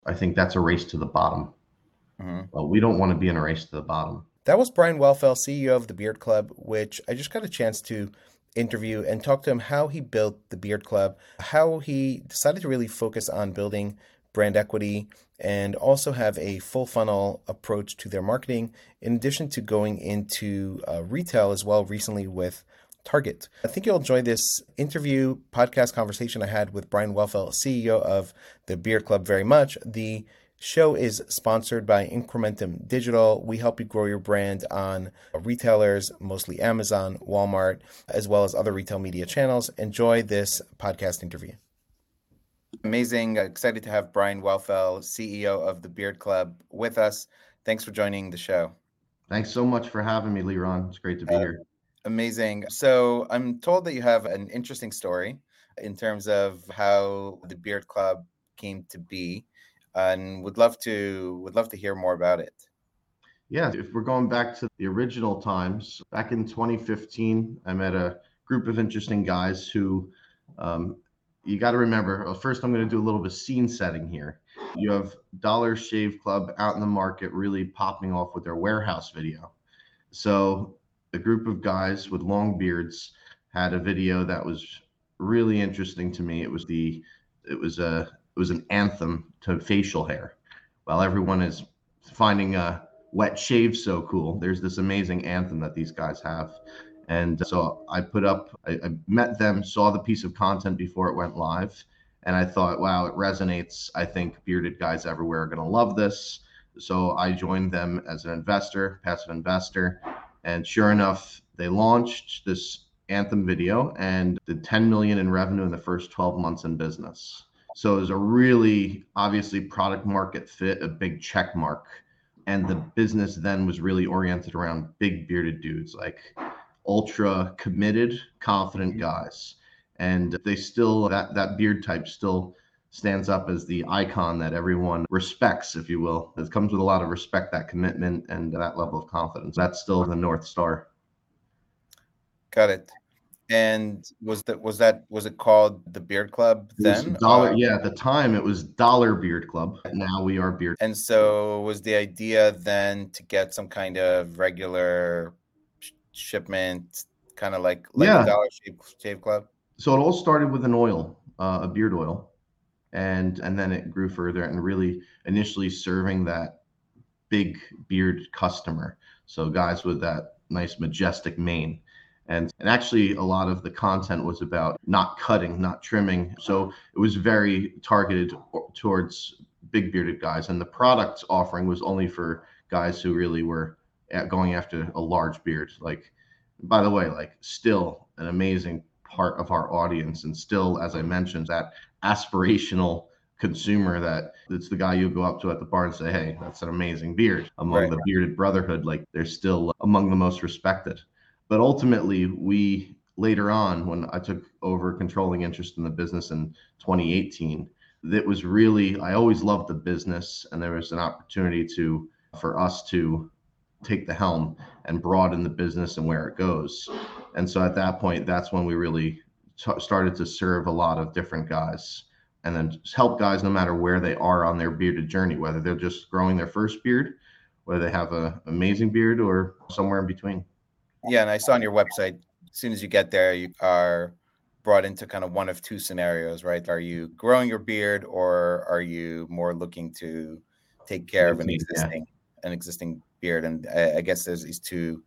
I think that's a race to the bottom. Hmm. Well, we don't want to be in a race to the bottom. That was Brian Wellfell, CEO of the Beard Club, which I just got a chance to interview and talk to him how he built the Beard Club, how he decided to really focus on building brand equity and also have a full funnel approach to their marketing, in addition to going into retail as well recently with Target. I think you'll enjoy this interview podcast conversation I had with Brian Wellfell, CEO of the Beard Club, very much. The show is sponsored by Incrementum Digital. We help you grow your brand on retailers, mostly Amazon, Walmart, as well as other retail media channels. Enjoy this podcast interview. Amazing. Excited to have Brian Wellfell, CEO of the Beard Club, with us. Thanks for joining the show. Thanks so much for having me, Leron. It's great to be here. Amazing. So I'm told that you have an interesting story in terms of how the Beard Club came to be, and would love to hear more about it. Yeah, if we're going back to the original times, back in 2015, I met a group of interesting guys who um, you got to remember. First, I'm going to do a little bit of scene setting here. You have Dollar Shave Club out in the market really popping off with their warehouse video. So, a group of guys with long beards had a video that was really interesting to me. It was an anthem to facial hair. While everyone is finding wet shave so cool, there's this amazing anthem that these guys have. And so I met them, saw the piece of content before it went live, and I thought, wow, it resonates. I think bearded guys everywhere are going to love this. So I joined them as an investor, passive investor. And sure enough, they launched this anthem video and did 10 million in revenue in the first 12 months in business. So it was a really obviously product market fit, a big check mark. And the business then was really oriented around big bearded dudes, like ultra committed, confident guys. And they still, that beard type still stands up as the icon that everyone respects, if you will. It comes with a lot of respect, that commitment and that level of confidence. That's still the North Star. Got it. And was it called the Beard Club It was then? dollar, yeah, at the time it was Dollar Beard Club. Now we are Beard. And so was the idea then to get some kind of regular shipment, kind of like the Yeah. Dollar Shave Club? So it all started with an oil, a beard oil, and then it grew further and really initially serving that big beard customer. So guys with that nice majestic mane. And actually a lot of the content was about not cutting, not trimming. So it was very targeted towards big bearded guys. And the product offering was only for guys who really were going after a large beard. Like, by the way, like still an amazing part of our audience, and still, as I mentioned, that aspirational consumer that it's the guy you go up to at the bar and say, hey, that's an amazing beard. Among Right. the bearded brotherhood, like they're still among the most respected. But ultimately, we later on, when I took over controlling interest in the business in 2018, that was really, I always loved the business, and there was an opportunity for us to take the helm and broaden the business and where it goes. And so at that point, that's when we really started to serve a lot of different guys and then help guys no matter where they are on their bearded journey, whether they're just growing their first beard, whether they have an amazing beard, or somewhere in between. Yeah, and I saw on your website, as soon as you get there, you are brought into kind of one of two scenarios, right? Are you growing your beard, or are you more looking to take care of Yeah. an existing beard? And I guess there's these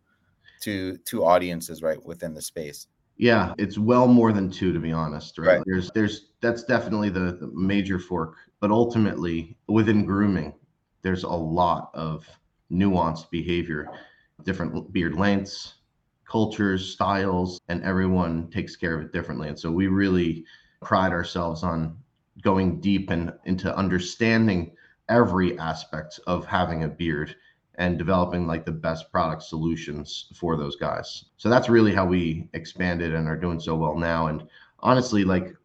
two audiences, right, within the space. Yeah, it's well more than two, to be honest, right? Right. There's that's definitely the major fork, but ultimately within grooming, there's a lot of nuanced behavior, different beard lengths, cultures, styles, and everyone takes care of it differently. And so we really pride ourselves on going deep and into understanding every aspect of having a beard and developing like the best product solutions for those guys. So that's really how we expanded and are doing so well now. And honestly, like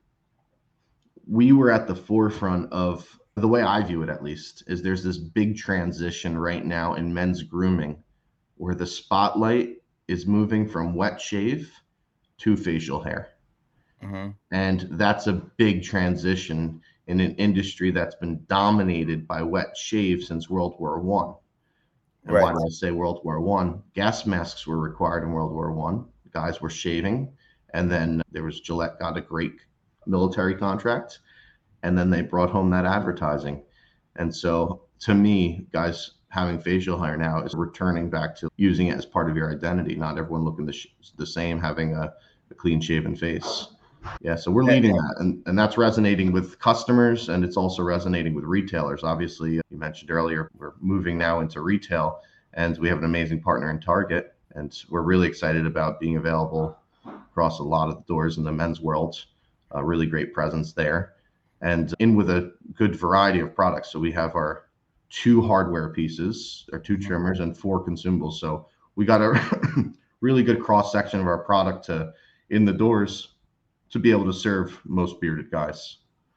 we were at the forefront of the way I view it, at least, is there's this big transition right now in men's grooming where the spotlight is moving from wet shave to facial hair. Hmm. And that's a big transition in an industry that's been dominated by wet shave since World War One. And why Right. do I say World War One? Gas masks were required in World War One. Guys were shaving, and then there was Gillette got a great military contract, and then they brought home that advertising. And so, to me, guys having facial hair now is returning back to using it as part of your identity. Not everyone looking the same, having a clean shaven face. Yeah, so we're leading that, and that's resonating with customers, and it's also resonating with retailers. Obviously, you mentioned earlier, we're moving now into retail, and we have an amazing partner in Target, and we're really excited about being available across a lot of the doors in the men's world. A really great presence there, and in with a good variety of products. So we have our 2 hardware pieces, our 2 trimmers, and 4 consumables. So we got a really good cross section of our product to in the doors to be able to serve most bearded guys.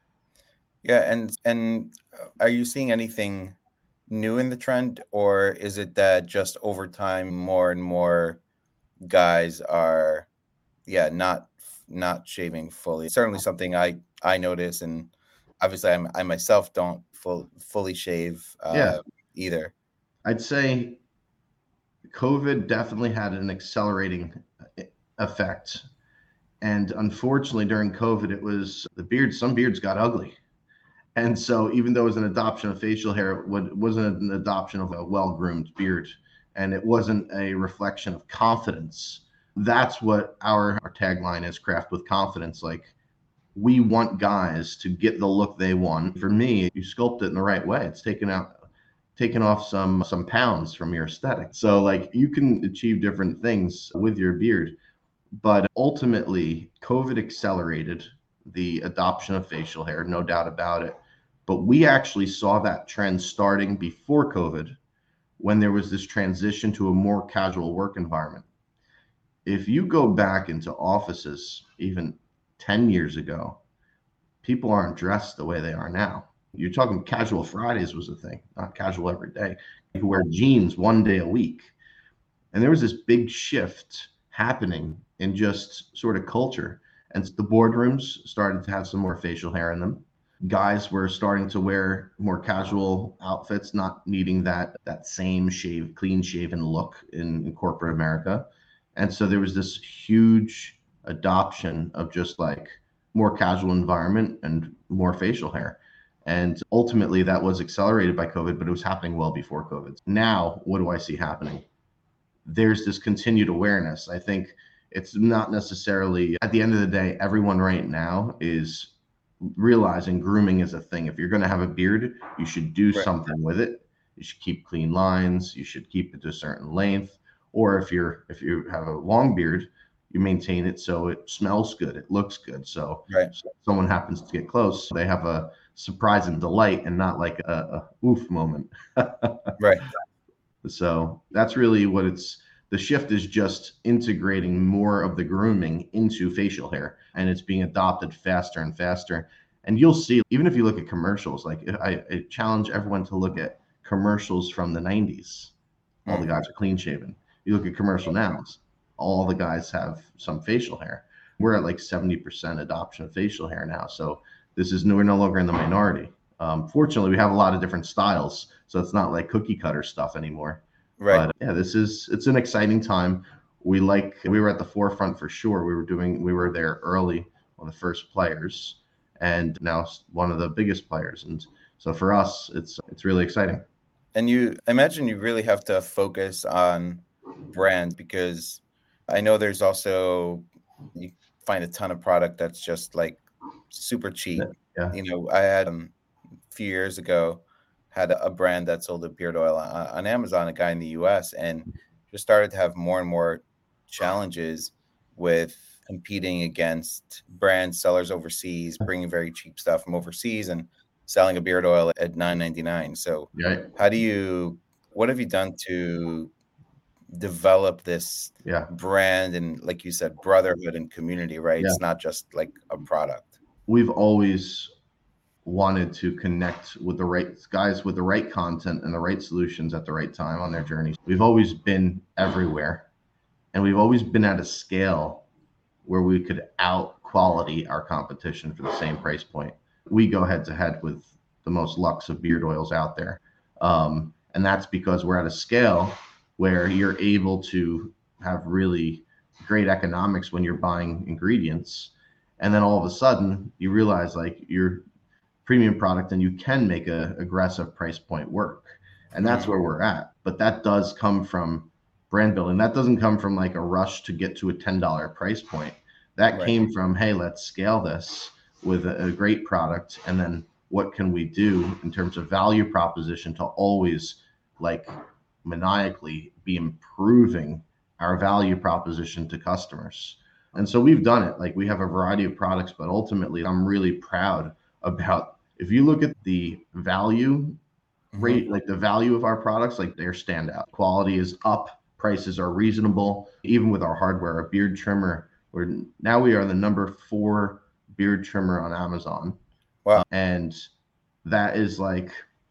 Yeah, and are you seeing anything new in the trend, or is it that just over time more and more guys are, yeah, not shaving fully? Certainly something I notice, and obviously I myself don't fully shave Yeah, either. I'd say COVID definitely had an accelerating effect. And unfortunately, during COVID, it was some beards got ugly. And so, even though it was an adoption of facial hair, it wasn't an adoption of a well groomed beard. And it wasn't a reflection of confidence. That's what our tagline is, craft with confidence. Like, we want guys to get the look they want. For me, you sculpt it in the right way. It's taking off some pounds from your aesthetic. So like you can achieve different things with your beard, but ultimately COVID accelerated the adoption of facial hair, no doubt about it. But we actually saw that trend starting before COVID when there was this transition to a more casual work environment. If you go back into offices even 10 years ago, people aren't dressed the way they are now. You're talking casual Fridays was a thing, not casual every day. You could wear jeans 1 day a week. And there was this big shift happening in just sort of culture. And the boardrooms started to have some more facial hair in them. Guys were starting to wear more casual outfits, not needing that same clean shaven look in corporate America. And so there was this huge adoption of just like more casual environment and more facial hair. And ultimately that was accelerated by COVID, but it was happening well before COVID. Now, what do I see happening? There's this continued awareness. I think it's not necessarily, at the end of the day, everyone right now is realizing grooming is a thing. If you're going to have a beard, you should do something with it. You should keep clean lines. You should keep it to a certain length. Or if you have a long beard, you maintain it so it smells good, it looks good. So if someone happens to get close, they have a surprise and delight and not like a oof moment. Right. So that's really what the shift is, just integrating more of the grooming into facial hair, and it's being adopted faster and faster. And you'll see, even if you look at commercials, like I challenge everyone to look at commercials from the 90s. All the guys are clean shaven. You look at commercial now, all the guys have some facial hair. We're at like 70% adoption of facial hair now. So we're no longer in the minority. Fortunately, we have a lot of different styles, so it's not like cookie cutter stuff anymore. Right. But yeah, it's an exciting time. We were at the forefront for sure. We were there early, one of the first players, and now one of the biggest players. And so for us, it's really exciting. And I imagine you really have to focus on brand, because I know there's also, you find a ton of product that's just like super cheap. Yeah. I had a few years ago had a brand that sold a beard oil on Amazon, a guy in the US, and just started to have more and more challenges with competing against brand sellers overseas, bringing very cheap stuff from overseas and selling a beard oil at $9.99. So what have you done to develop this brand and, like you said, brotherhood and community, right? It's not just like a product. We've always wanted to connect with the right guys with the right content and the right solutions at the right time on their journeys. We've always been everywhere, and we've always been at a scale where we could out quality our competition for the same price point. we go head to head with the most luxe of beard oils out there. And that's because we're at a scale where you're able to have really great economics when you're buying ingredients. And then all of a sudden you realize like you're premium product and you can make a aggressive price point work. And that's where we're at. But that does come from brand building. That doesn't come from like a rush to get to a $10 price point. That came from, hey, let's scale this with a great product. And then what can we do in terms of value proposition to always like maniacally be improving our value proposition to customers. And so we've done it. Like we have a variety of products, but ultimately I'm really proud about, if you look at the value rate, like the value of our products, like they're standout. Quality is up, prices are reasonable. Even with our hardware, a beard trimmer, we are the number 4 beard trimmer on Amazon. Wow. And that is like,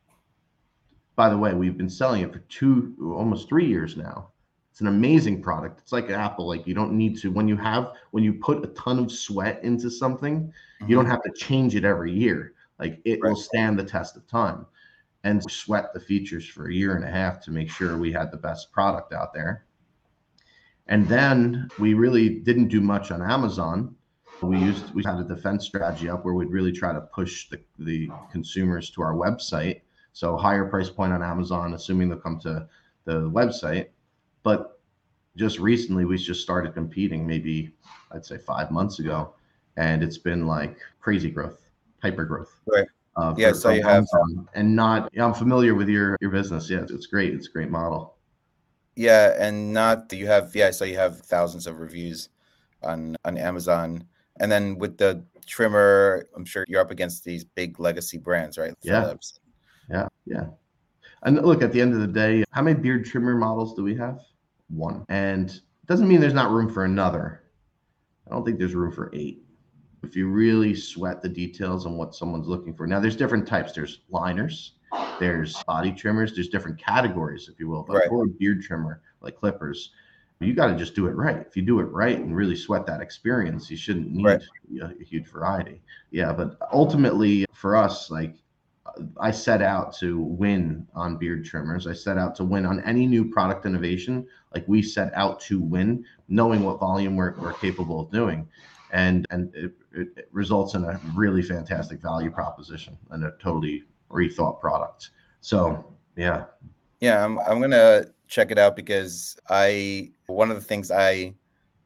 by the way, we've been selling it for almost 3 years now. It's an amazing product. It's like Apple. Like you don't need to, when you put a ton of sweat into something, you don't have to change it every year. Like it will stand the test of time. And sweat the features for a year and a half to make sure we had the best product out there. And then we really didn't do much on Amazon. We had a defense strategy up where we'd really try to push the consumers to our website. So higher price point on Amazon, assuming they'll come to the website. But just recently, we just started competing, maybe I'd say 5 months ago. And it's been like crazy growth, hyper growth. Right. So you have, and not, I'm familiar with your business. Yeah, it's great. It's a great model. Yeah, and not you have, so you have thousands of reviews on Amazon. And then with the trimmer, I'm sure you're up against these big legacy brands, right? Philips. Yeah. And look, at the end of the day, how many beard trimmer models do we have? 1. And it doesn't mean there's not room for another. I don't think there's room for 8. If you really sweat the details on what someone's looking for. Now, there's different types. There's liners, there's body trimmers, there's different categories, if you will. But for a beard trimmer, like clippers, you got to just do it right. If you do it right and really sweat that experience, you shouldn't need a huge variety. Yeah, but ultimately for us, like I set out to win on beard trimmers. I set out to win on any new product innovation. Like we set out to win, knowing what volume we're capable of doing. And it results in a really fantastic value proposition and a totally rethought product. So, yeah. Yeah, I'm going to check it out because one of the things I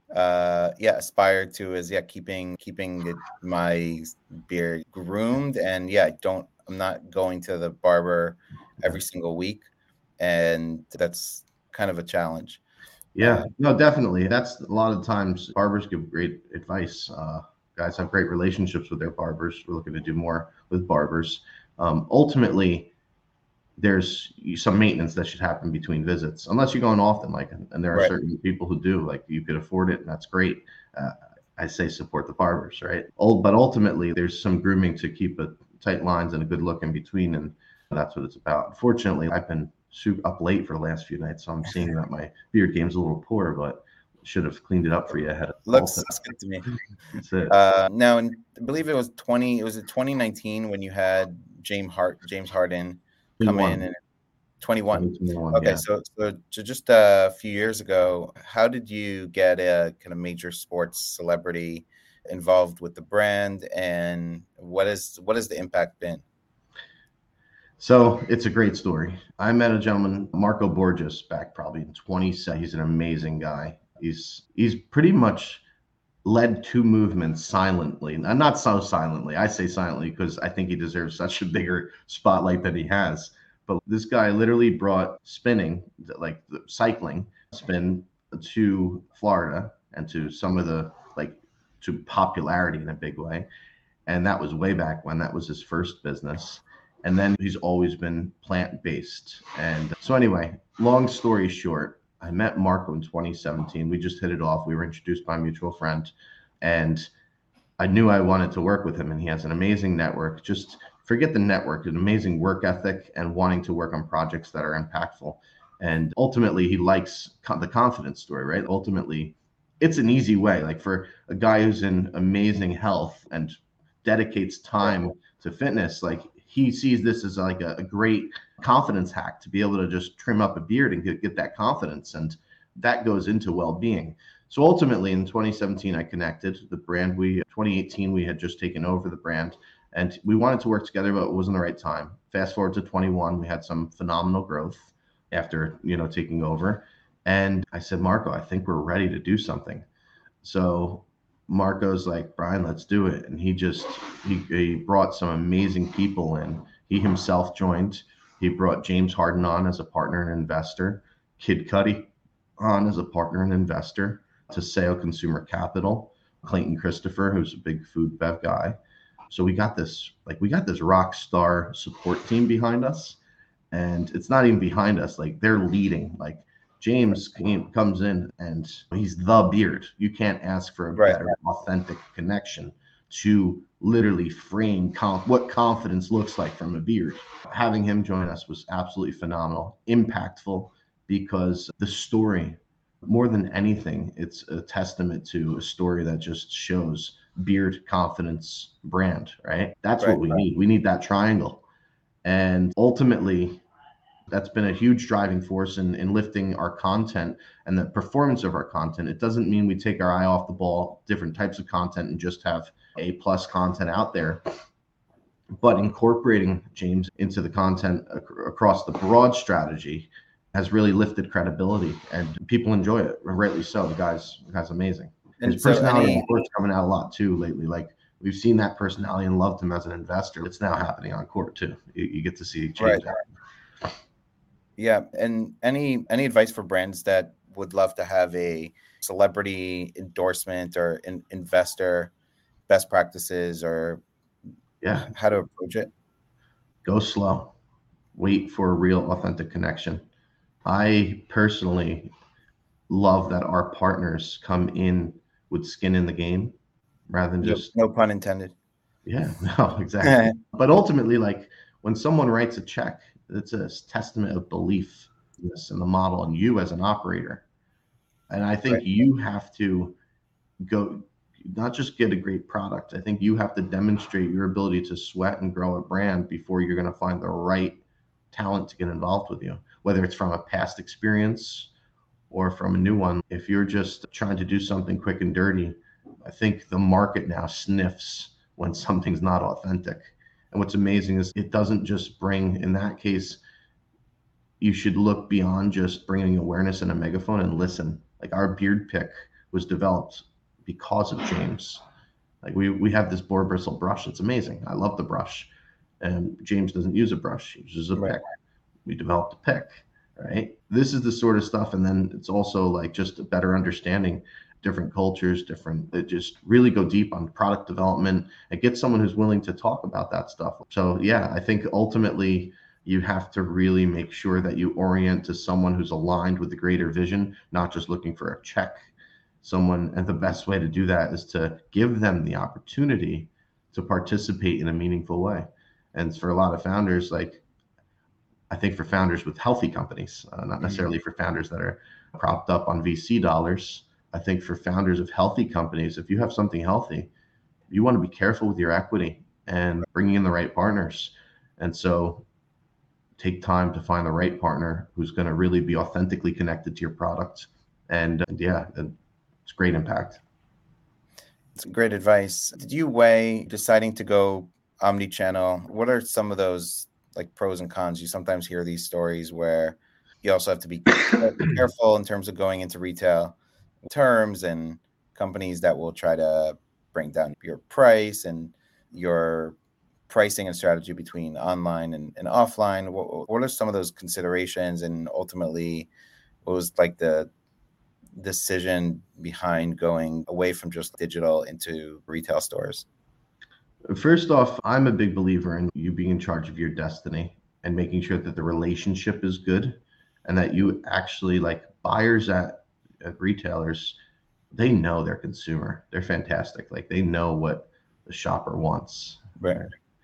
aspire to is keeping my beard groomed, and I'm not going to the barber every single week, and that's kind of a challenge. Yeah, no, definitely. That's a lot of times barbers give great advice. Guys have great relationships with their barbers. We're looking to do more with barbers. Ultimately, there's some maintenance that should happen between visits, unless you're going often, and there are certain people who do, like you could afford it, and that's great. I say support the barbers, right? But ultimately, there's some grooming to keep tight lines and a good look in between, and that's what it's about. Unfortunately, I've been up late for the last few nights, so I'm seeing that my beard game's a little poor, but should have cleaned it up for you ahead of looks good to me. That's it. Now, and I believe it was 2019 when you had James Harden come in, and 21. Okay, so just a few years ago, how did you get a kind of major sports celebrity involved with the brand, and what has the impact been? So it's a great story. I met a gentleman, Marco Borges, back probably in 2017. He's an amazing guy. He's pretty much led 2 movements silently, and not so silently. I say silently because I think he deserves such a bigger spotlight than he has. But this guy literally brought spinning, like the cycling spin, to Florida and to some of the to popularity in a big way. And that was way back when. That was his first business. And then he's always been plant-based. And so anyway, long story short, I met Marco in 2017. We just hit it off. We were introduced by a mutual friend, and I knew I wanted to work with him. And he has an amazing network. Just forget the network, an amazing work ethic and wanting to work on projects that are impactful. And ultimately, he likes the confidence story, right? Ultimately, it's an easy way, like for a guy who's in amazing health and dedicates time to fitness, like he sees this as like a great confidence hack to be able to just trim up a beard and get that confidence. And that goes into well-being. So ultimately in 2017, I connected the brand. 2018, we had just taken over the brand and we wanted to work together, but it wasn't the right time. Fast forward to 21, we had some phenomenal growth after, taking over. And I said, Marco, I think we're ready to do something. So Marco's like, Brian, let's do it. And he brought some amazing people in. He himself joined. He brought James Harden on as a partner and investor, Kid Cudi on as a partner and investor, to Sale Consumer Capital, Clayton Christopher, who's a big food bev guy. So we got this rock star support team behind us. And it's not even behind us, like they're leading. Like James comes in and he's the beard. You can't ask for a better, authentic connection to literally frame what confidence looks like from a beard. Having him join us was absolutely phenomenal, impactful, because the story, more than anything, it's a testament to a story that just shows beard, confidence, brand, right? That's what we need. We need that triangle. And ultimately, that's been a huge driving force in lifting our content and the performance of our content. It doesn't mean we take our eye off the ball, different types of content, and just have A+ content out there. But incorporating James into the content across the broad strategy has really lifted credibility, and people enjoy it, rightly so. The guy's amazing. And his personality is coming out a lot too lately. Like we've seen that personality and loved him as an investor. It's now happening on court too. You get to see James. Yeah. And any advice for brands that would love to have a celebrity endorsement or investor best practices, or how to approach it? Go slow. Wait for a real authentic connection. I personally love that our partners come in with skin in the game rather than just... No pun intended. Yeah, no, exactly. But ultimately, like when someone writes a check, it's a testament of belief in the model and you as an operator. And I think you have to go, not just get a great product. I think you have to demonstrate your ability to sweat and grow a brand before you're going to find the right talent to get involved with you, whether it's from a past experience or from a new one. If you're just trying to do something quick and dirty, I think the market now sniffs when something's not authentic. And what's amazing is it doesn't just bring, in that case, you should look beyond just bringing awareness and a megaphone and listen. Like our beard pick was developed because of James. Like we have this boar bristle brush. It's amazing. I love the brush. And James doesn't use a brush. He uses a pick. We developed a pick, right? This is the sort of stuff. And then it's also like just a better understanding different cultures, just really go deep on product development and get someone who's willing to talk about that stuff. So yeah, I think ultimately you have to really make sure that you orient to someone who's aligned with the greater vision, not just looking for a check. And the best way to do that is to give them the opportunity to participate in a meaningful way. And for a lot of founders, like I think for founders with healthy companies, not necessarily for founders that are propped up on VC dollars, I think for founders of healthy companies, if you have something healthy, you want to be careful with your equity and bringing in the right partners. And so take time to find the right partner who's going to really be authentically connected to your product. And it's great impact. It's great advice. Did you weigh deciding to go omni-channel? What are some of those like pros and cons? You sometimes hear these stories where you also have to be careful in terms of going into retail terms and companies that will try to bring down your price and your pricing and strategy between online and offline. What are some of those considerations, and ultimately what was like the decision behind going away from just digital into retail stores? First off, I'm a big believer in you being in charge of your destiny and making sure that the relationship is good and that you actually, like buyers at retailers, they know their consumer. They're fantastic. Like they know what the shopper wants. Right.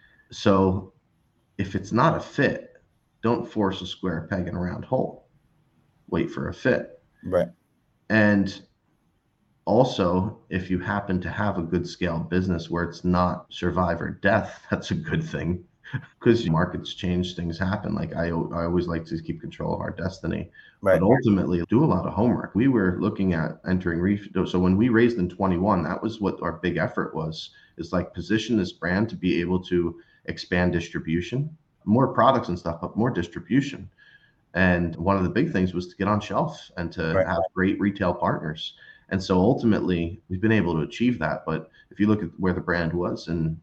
So if it's not a fit, don't force a square peg in a round hole. Wait for a fit. Right. And Also, if you happen to have a good scale business where it's not survive or death, that's a good thing because markets change, things happen. Like I always like to keep control of our destiny, but Right. ultimately do a lot of homework. We were looking at entering retail. So when we raised in 21, that was what our big effort was, is like position this brand to be able to expand distribution, more products and stuff, but more distribution. And one of the big things was to get on shelf and to Right. have great retail partners. And so ultimately, we've been able to achieve that. But if you look at where the brand was in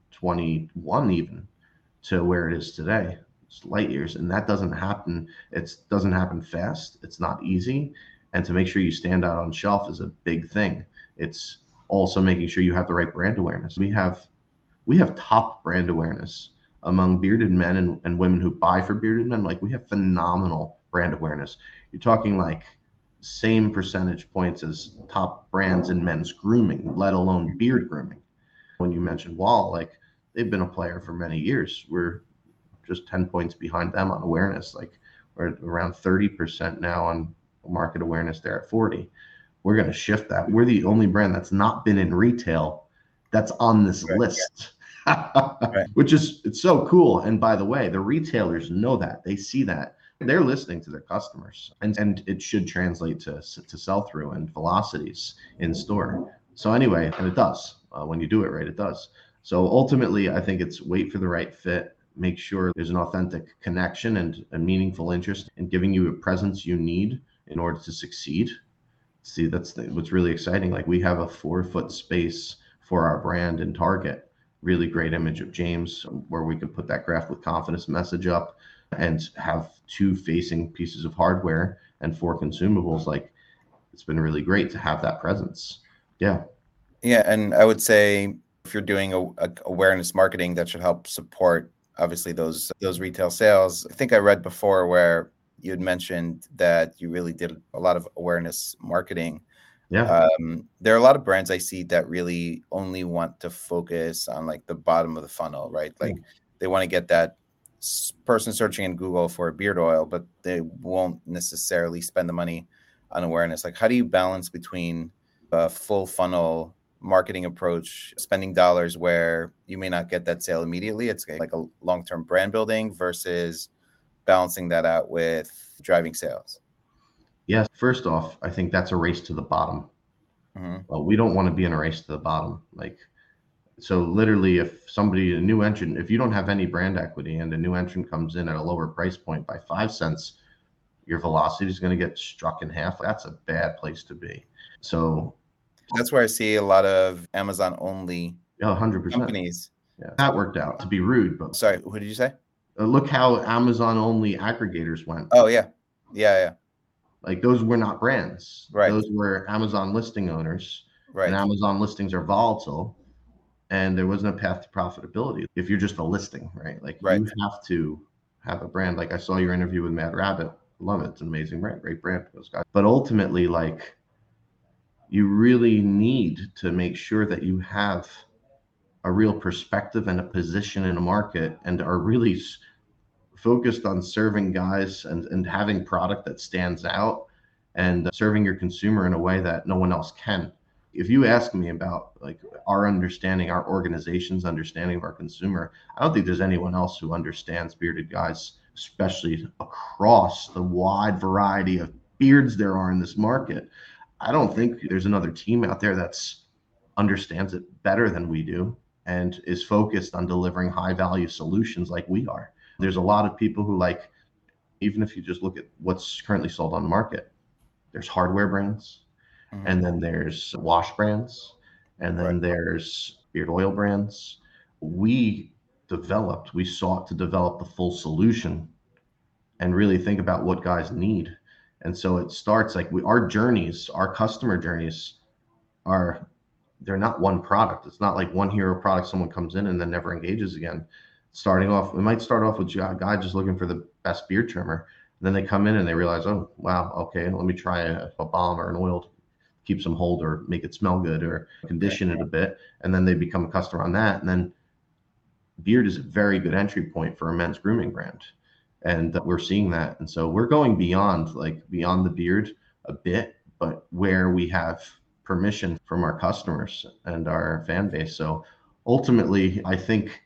21, even to where it is today, it's light years. And that doesn't happen. It doesn't happen fast. It's not easy. And to make sure you stand out on shelf is a big thing. It's also making sure you have the right brand awareness. We have top brand awareness among bearded men and women who buy for bearded men. Like we have phenomenal brand awareness. You're talking like same percentage points as top brands in men's grooming, let alone beard grooming. When you mentioned Wall, like they've been a player for many years. We're just 10 points behind them on awareness. Like we're at around 30% now on market awareness. They're at 40. We're going to shift that. We're the only brand that's not been in retail that's on this Right. list. Right. Which is, it's so cool. And by the way, the retailers know that, they see that, they're listening to their customers, and it should translate to sell through and velocities in store. So anyway, and it does, when you do it right, it does. So ultimately, I think it's wait for the right fit, make sure there's an authentic connection and a meaningful interest in giving you a presence you need in order to succeed. See, what's really exciting. Like we have a 4 foot space for our brand in Target. Really great image of James where we can put that graph with confidence message up and have 2 facing pieces of hardware and 4 consumables. Like it's been really great to have that presence. Yeah. Yeah, and I would say if you're doing awareness marketing, that should help support obviously those retail sales. I think I read before where you had mentioned that you really did a lot of awareness marketing. Yeah. There are a lot of brands I see that really only want to focus on like the bottom of the funnel, right? Like they want to get that person searching in Google for a beard oil, but they won't necessarily spend the money on awareness. Like, how do you balance between a full funnel marketing approach, spending dollars where you may not get that sale immediately? It's like a long-term brand building versus balancing that out with driving sales. Yes. First off, I think that's a race to the bottom. Mm-hmm. Well, we don't want to be in a race to the bottom. Like, so literally, if somebody, a new entrant, if you don't have any brand equity and a new entrant comes in at a lower price point by 5 cents, your velocity is going to get struck in half. That's a bad place to be. So That's where I see a lot of Amazon only yeah, 100%. companies. Yeah, that worked out, to be rude, but Sorry, who did you say? look how Amazon only aggregators went. Oh, yeah. Yeah. Like those were not brands. Right. Those were Amazon listing owners, and Right. Amazon listings are volatile, and there wasn't a path to profitability if you're just a listing, right? Like Right. you have to have a brand. Like I saw your interview with Mad Rabbit. Love it. It's an amazing brand, great brand for those guys. But ultimately, like you really need to make sure that you have a real perspective and a position in a market and are really focused on serving guys and having product that stands out and serving your consumer in a way that no one else can. If you ask me about like our understanding, our organization's understanding of our consumer, I don't think there's anyone else who understands bearded guys, especially across the wide variety of beards there are in this market. I don't think there's another team out there that's understands it better than we do and is focused on delivering high value solutions like we are. There's a lot of people who like, even if you just look at what's currently sold on the market, there's hardware brands, Mm-hmm. and then there's wash brands, and then Right. there's beard oil brands. We sought to develop the full solution and really think about what guys need. And so it starts like our customer journeys are, they're not one product. It's not like one hero product, someone comes in and then never engages again. Starting off, we might start off with a guy just looking for the best beard trimmer. And then they come in and they realize, oh, wow, okay, let me try a balm or an oil to keep some hold or make it smell good or condition it a bit. And then they become a customer on that. And then beard is a very good entry point for a men's grooming brand. And we're seeing that. And so we're going beyond the beard a bit, but where we have permission from our customers and our fan base. So ultimately, I think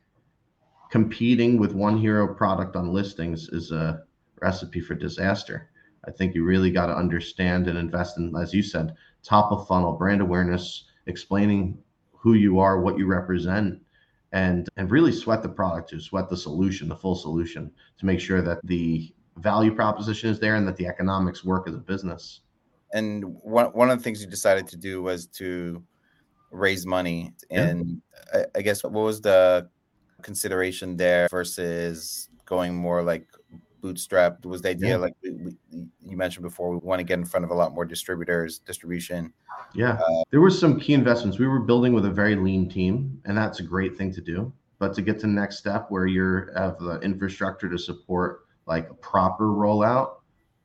competing with one hero product on listings is a recipe for disaster. I think you really got to understand and invest in, as you said, top of funnel brand awareness, explaining who you are, what you represent, and really sweat the product, to sweat the solution, the full solution, to make sure that the value proposition is there and that the economics work as a business. And one of the things you decided to do was to raise money. And I guess what was the consideration there versus going more like bootstrap? Was the idea like you mentioned before, we want to get in front of a lot more distribution? Yeah, there were some key investments. We were building with a very lean team, and that's a great thing to do. But to get to the next step where you have the infrastructure to support like a proper rollout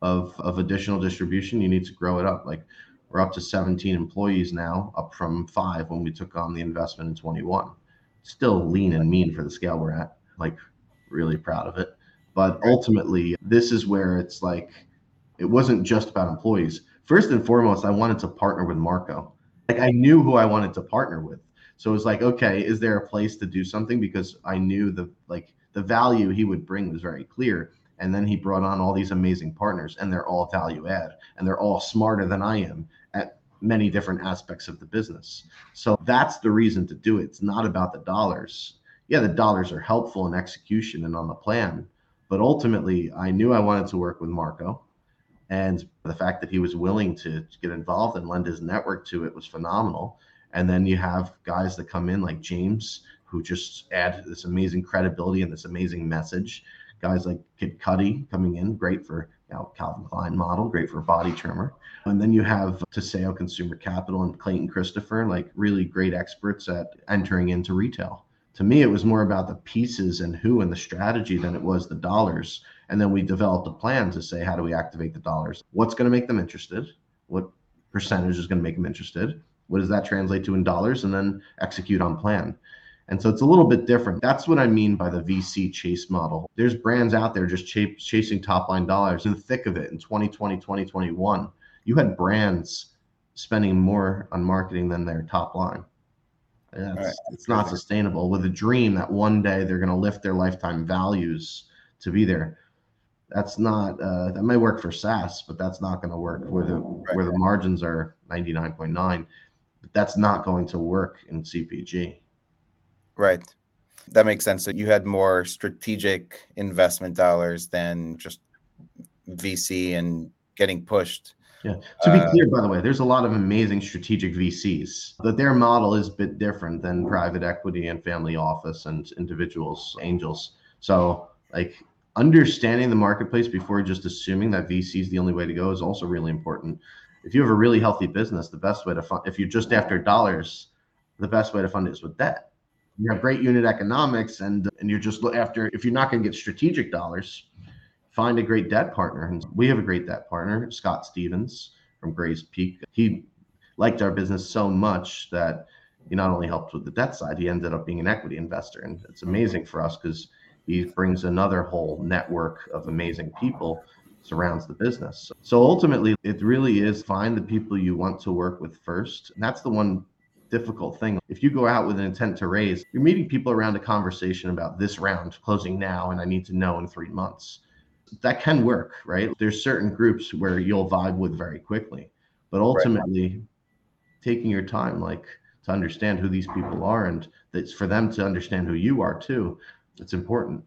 of additional distribution, you need to grow it up. Like we're up to 17 employees now, up from 5 when we took on the investment in 21. Still lean and mean for the scale we're at, like really proud of it. But ultimately, this is where it's like, it wasn't just about employees. First and foremost, I wanted to partner with Marco. Like I knew who I wanted to partner with. So it was like, okay, is there a place to do something? Because I knew the value he would bring was very clear. And then he brought on all these amazing partners, and they're all value add, and they're all smarter than I am at many different aspects of the business. So that's the reason to do it. It's not about the dollars. Yeah, the dollars are helpful in execution and on the plan, but ultimately I knew I wanted to work with Marco, and the fact that he was willing to get involved and lend his network to it was phenomenal. And then you have guys that come in like James, who just add this amazing credibility and this amazing message. Guys like Kid Cudi coming in, great for Calvin Klein model, great for body trimmer. And then you have Teseo Consumer Capital and Clayton Christopher, like really great experts at entering into retail. To me, it was more about the pieces and who and the strategy than it was the dollars. And then we developed a plan to say, how do we activate the dollars? What's going to make them interested? What percentage is going to make them interested? What does that translate to in dollars? And then execute on plan. And so it's a little bit different. That's what I mean by the VC chase model. There's brands out there just chasing top line dollars. In the thick of it in 2020, 2021, you had brands spending more on marketing than their top line. It's not sustainable, with a dream that one day they're going to lift their lifetime values to be there. That's not, that may work for SaaS, but that's not going to work where the margins are 99.9. But that's not going to work in CPG. Right. That makes sense. So you had more strategic investment dollars than just VC and getting pushed. Yeah. To be clear, by the way, there's a lot of amazing strategic VCs, but their model is a bit different than private equity and family office and individuals, angels. So like understanding the marketplace before just assuming that VC is the only way to go is also really important. If you have a really healthy business, the best way to fund, if you're just after dollars, the best way to fund it is with debt. You have great unit economics, and you're just after, if you're not going to get strategic dollars, find a great debt partner. And we have a great debt partner, Scott Stevens from Gray's Peak. He liked our business so much that he not only helped with the debt side, he ended up being an equity investor. And it's amazing for us because he brings another whole network of amazing people, surrounds the business. So ultimately, it really is find the people you want to work with first. And that's the one difficult thing. If you go out with an intent to raise, you're meeting people around a conversation about this round closing now, and I need to know in 3 months. That can work, right? There's certain groups where you'll vibe with very quickly, but ultimately taking your time, like to understand who these people are, and that's for them to understand who you are too. It's important.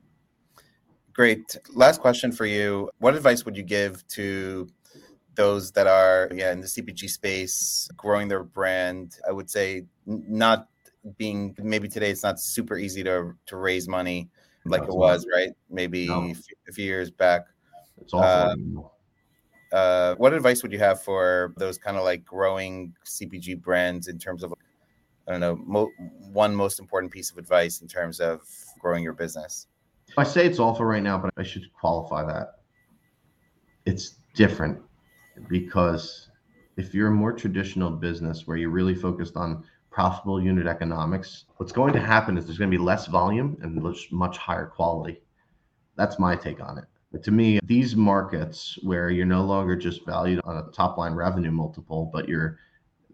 Great. Last question for you. What advice would you give to those that are in the CPG space, growing their brand? I would say not being, maybe today it's not super easy to raise money like it was, right? Maybe a few years back. It's awful. What advice would you have for those kind of like growing CPG brands in terms of, I don't know, one most important piece of advice in terms of growing your business? I say it's awful right now, but I should qualify that. It's different. Because if you're a more traditional business where you're really focused on profitable unit economics, what's going to happen is there's going to be less volume and much higher quality. That's my take on it. But to me, these markets where you're no longer just valued on a top line revenue multiple, but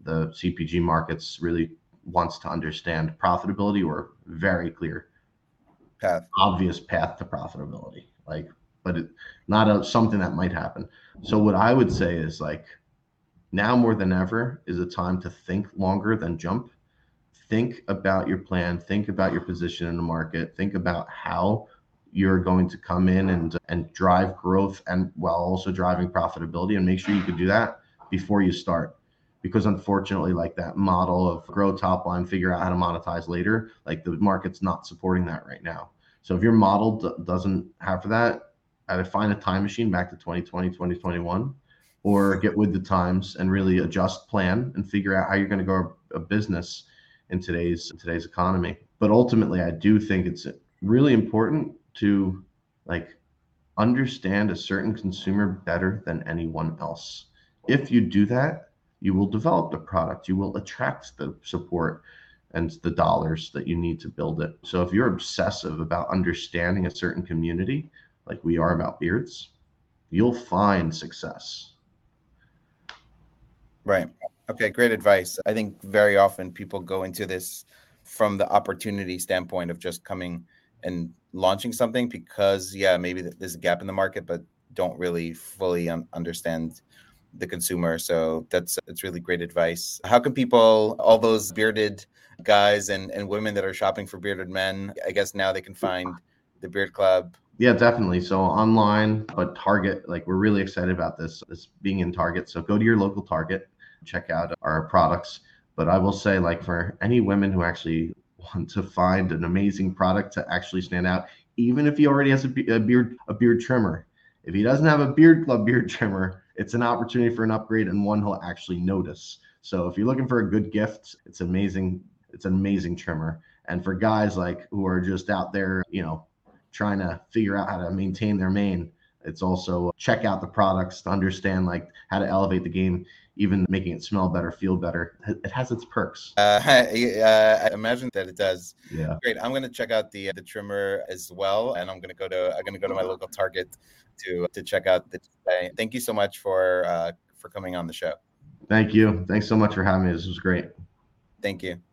the CPG markets really wants to understand profitability or very clear Path. obvious path to profitability, like, but not something that might happen. So what I would say is, like, now more than ever is a time to think longer than jump. Think about your plan, think about your position in the market, think about how you're going to come in and drive growth, and while also driving profitability, and make sure you can do that before you start. Because unfortunately, like, that model of grow top line, figure out how to monetize later, like, the market's not supporting that right now. So if your model doesn't have that, either find a time machine back to 2020, 2021, or get with the times and really adjust plan and figure out how you're going to grow a business in today's economy. But ultimately, I do think it's really important to, like, understand a certain consumer better than anyone else. If you do that, you will develop the product, you will attract the support and the dollars that you need to build it. So if you're obsessive about understanding a certain community, like we are about beards, you'll find success. Right. Okay, great advice. I think very often people go into this from the opportunity standpoint of just coming and launching something because, maybe there's a gap in the market, but don't really fully understand the consumer. So that's really great advice. How can people, all those bearded guys and women that are shopping for bearded men, I guess now they can find the Beard Club? Yeah, definitely. So online, but Target, like, we're really excited about this being in Target. So go to your local Target, check out our products. But I will say, like, for any women who actually want to find an amazing product to actually stand out, even if he already has a beard trimmer, if he doesn't have a Beard Club beard trimmer, it's an opportunity for an upgrade and one he'll actually notice. So if you're looking for a good gift, it's amazing. It's an amazing trimmer. And for guys, like, who are just out there, trying to figure out how to maintain their mane, it's also check out the products to understand, like, how to elevate the game, even making it smell better, feel better. It has its perks. I imagine that it does. Yeah. Great. I'm going to check out the trimmer as well, and I'm going to go to my local Target to check out the display. Thank you so much for coming on the show. Thank you. Thanks so much for having me. This was great. Thank you.